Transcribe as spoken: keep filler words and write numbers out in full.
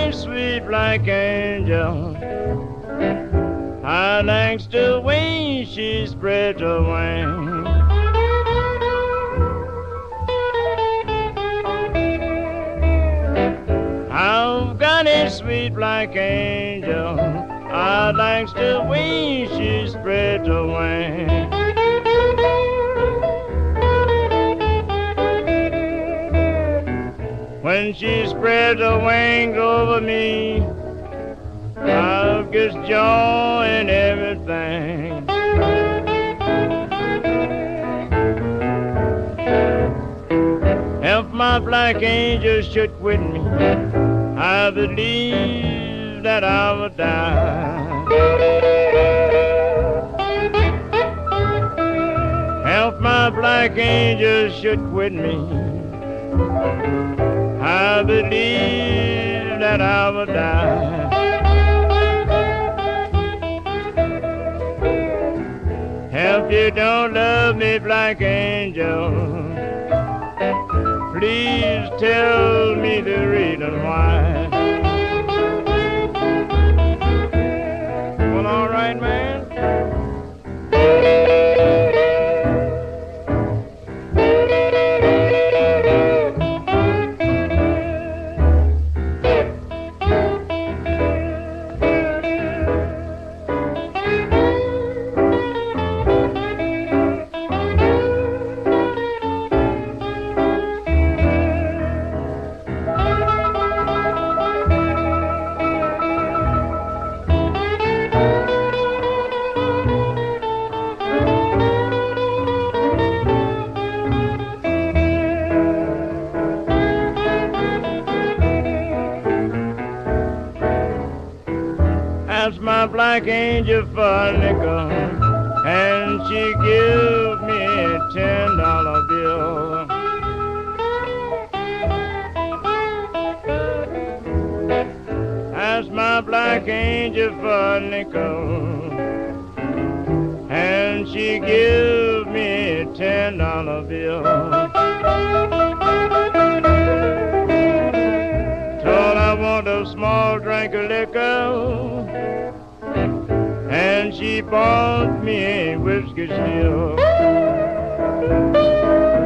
a sweet black angel. I likes the way she spreads her wings. I've got a sweet black angel. I likes the way she spreads her wings. When she spreads her wings over me, I've just joy and everything. If my black angel should quit me, I believe that I would die. If my black angel should quit me, I believe that I would die. If you don't love me, black angel, please tell me the reason why. Well, all right, man. Asked my black angel for a nickel, and she give me a ten dollar bill. Asked my black angel for a nickel, and she give me a ten dollar bill. Told I want a small drink of liquor, and she bought me a whiskey still.